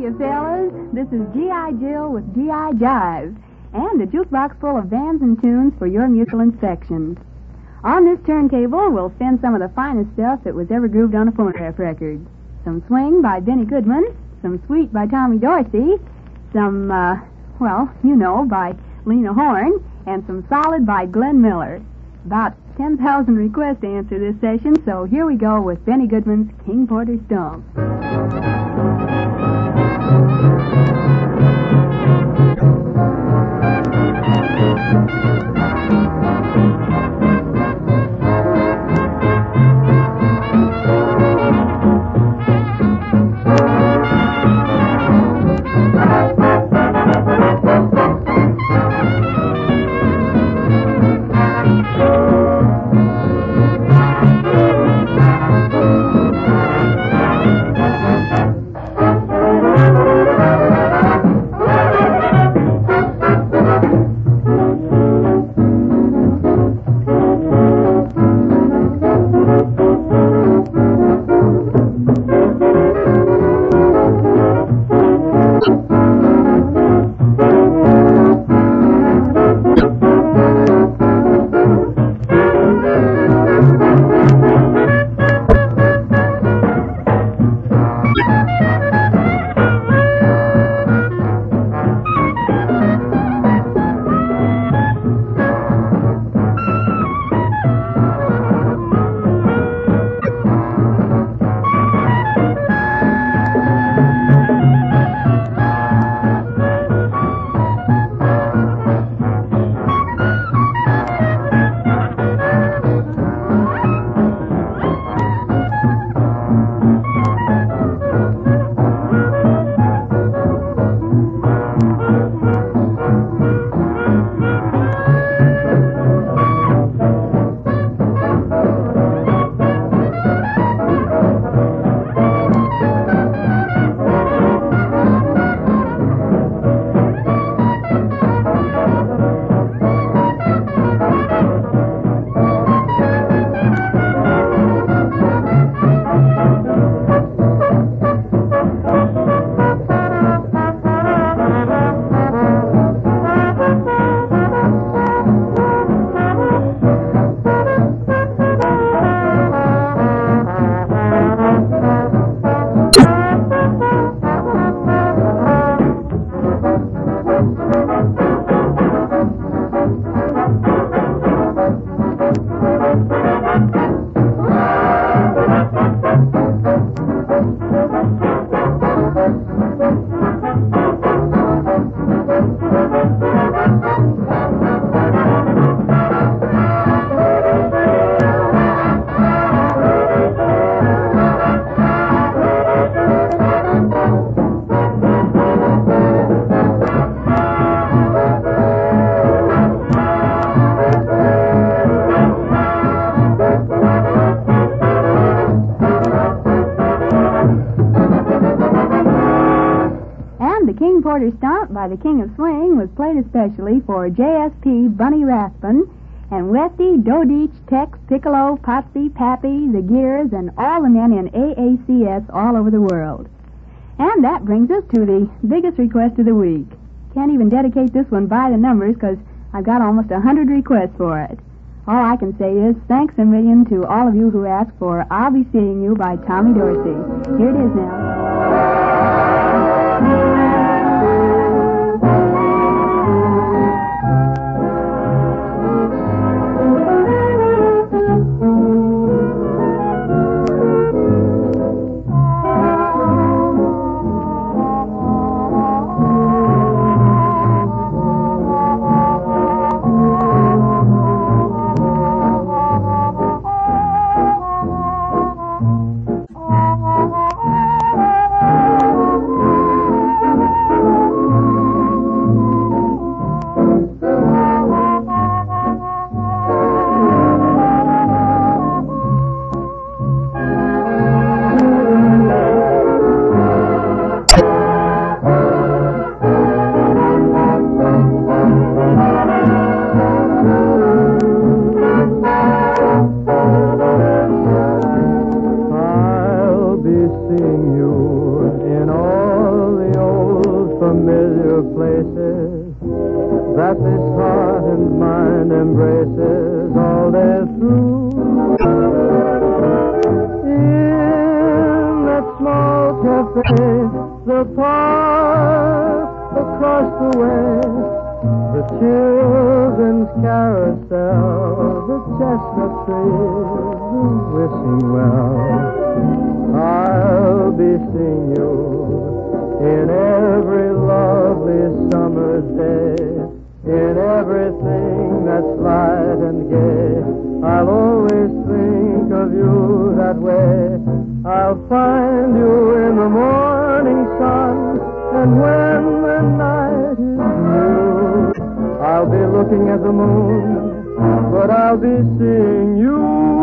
you, fellas. This is G.I. Jill with G.I. Jive, and a jukebox full of bands and tunes for your musical inspections. On this turntable, we'll spin some of the finest stuff that was ever grooved on a phonograph record. Some swing by Benny Goodman, some sweet by Tommy Dorsey, some, by Lena Horne, and some solid by Glenn Miller. About 10,000 requests to answer this session, so here we go with Benny Goodman's King Porter Stomp. Porter Stomp by the King of Swing was played especially for JSP, Bunny Rathbun, and Westy, Dodich, Tex, Piccolo, Potsy, Pappy, the Gears, and all the men in AACS all over the world. And that brings us to the biggest request of the week. Can't even dedicate this one by the numbers because I've got almost 100 requests for it. All I can say is thanks a million to all of you who asked for I'll Be Seeing You by Tommy Dorsey. Here it is now. that this heart and mind embraces all day through. In that small cafe, the park across the way, the children's carousel, the chestnut trees, the wishing well. I'll be seeing you in every lovely summer's day, in everything that's light and gay. I'll always think of you that way. I'll find you in the morning sun, and when the night is new, I'll be looking at the moon, but I'll be seeing you.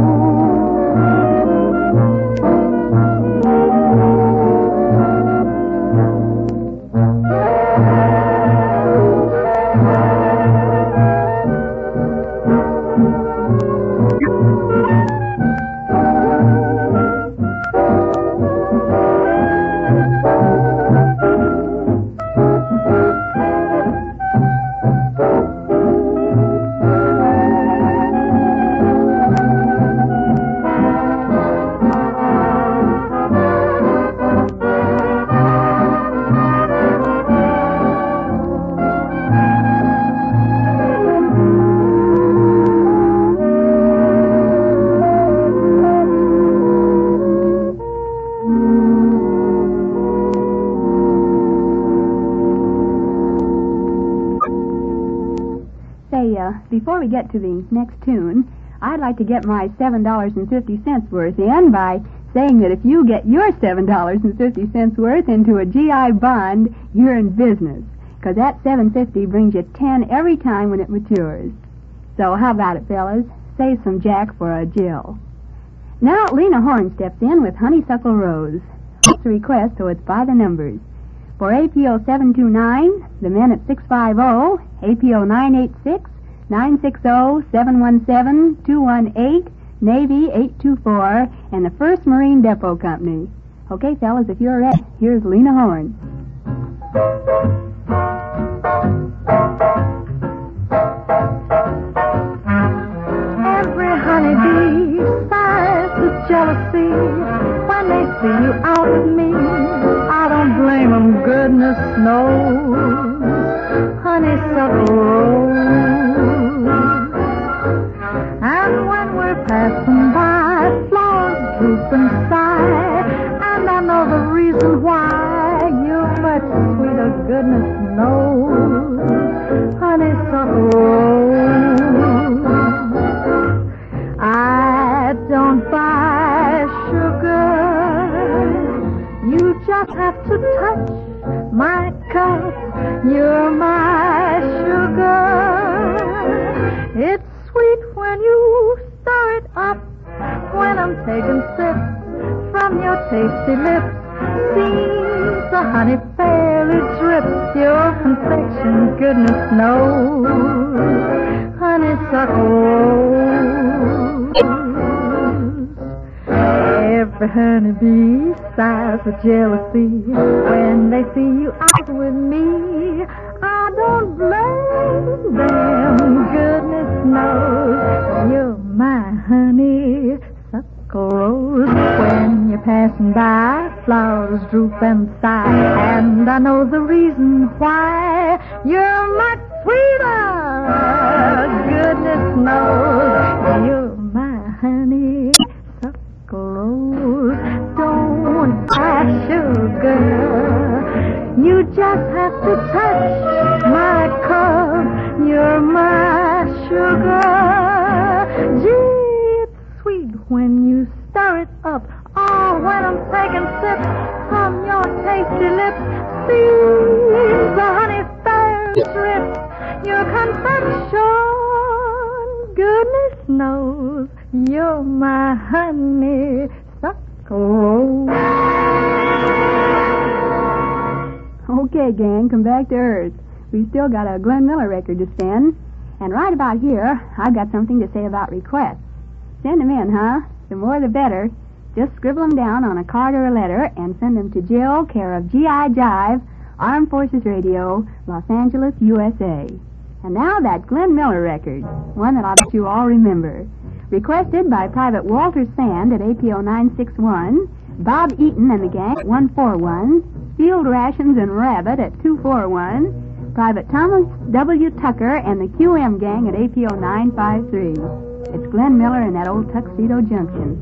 Before we get to the next tune, I'd like to get my $7.50 worth in by saying that if you get your $7.50 worth into a GI bond, you're in business. Because that $7.50 brings you 10 every time when it matures. So how about it, fellas? Save some jack for a Jill. Now Lena Horne steps in with Honeysuckle Rose. It's a request, so it's by the numbers. For APO 729, the men at 650, APO 986, 960-717-218, Navy 824, and the First Marine Depot Company. Okay, fellas, if you're ready, here's Lena Horne. Every honeybee sighs with jealousy when they see you out with me. I don't blame them, goodness knows. Honeysuckle Rose. And when we're passing by, flowers droop and sigh, and I know the reason why. You're much sweeter, goodness knows. Honeysuckle Rose. I don't buy sugar. You just have to touch my cup. You're my sugar. It's sweet when you stir it up. When I'm taking sips from your tasty lips, seems the honey fairly drips. Your confection, goodness knows. Honeysuckle Rose. Every honeybee sighs with jealousy when they see you out with me. I don't blame them, goodness knows. You're my honeysuckle rose. When you're passing by, flowers droop and sigh, and I know the reason why. You're much sweeter, goodness knows. You're my honeysuckle rose. Don't buy sugar. You just have to touch my cup. You're my sugar. Gee, it's sweet when you stir it up. Oh, when I'm taking sips from your tasty lips, seems the honey fair drips. Your confection, goodness knows, you're my honeysuckle rose. Okay, gang, come back to earth. We've still got a Glenn Miller record to spin. And right about here, I've got something to say about requests. Send them in, huh? The more the better. Just scribble them down on a card or a letter and send them to Jill, care of G.I. Jive, Armed Forces Radio, Los Angeles, USA. And now that Glenn Miller record, one that I bet you all remember. Requested by Private Walter Sand at APO 961, Bob Eaton and the gang at 141, Field Rations and Rabbit at 241, Private Thomas W. Tucker and the QM gang at APO 953. It's Glenn Miller and that old Tuxedo Junction.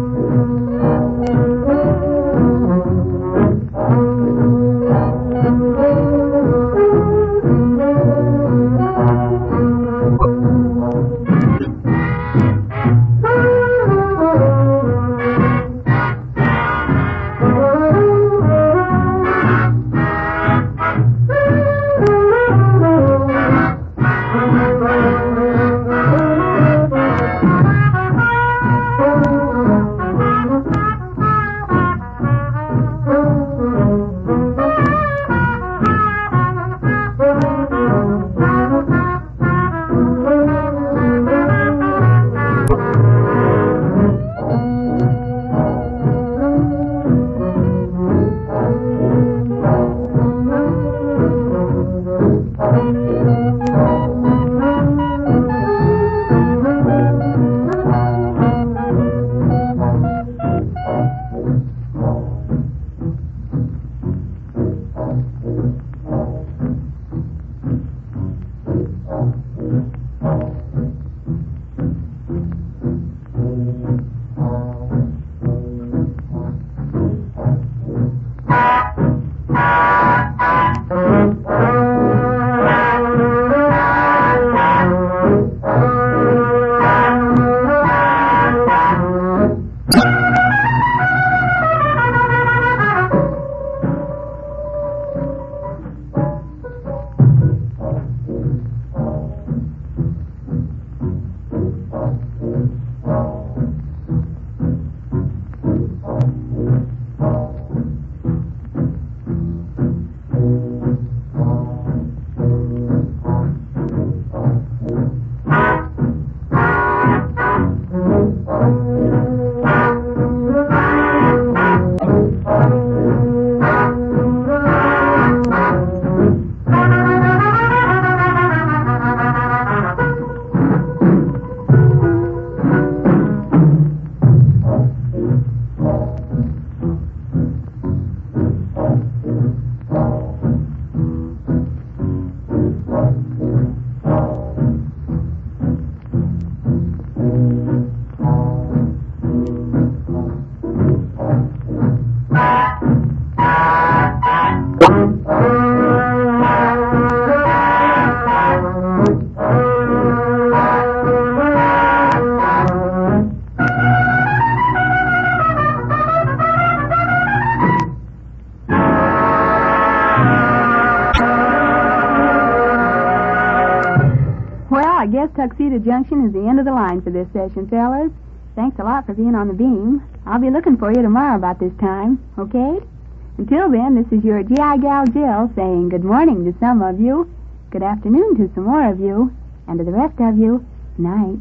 I guess Tuxedo Junction is the end of the line for this session, fellas. Thanks a lot for being on the beam. I'll be looking for you tomorrow about this time, okay? Until then, this is your G.I. Gal Jill saying good morning to some of you, good afternoon to some more of you, and to the rest of you, night.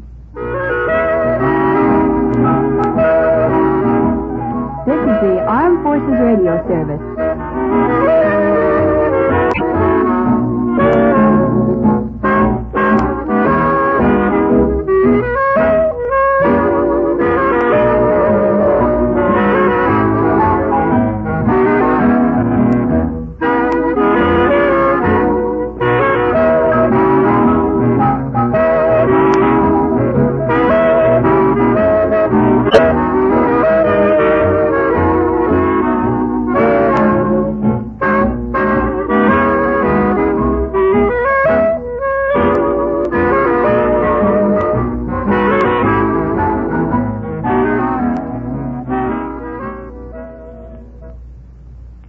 This is the Armed Forces Radio Service.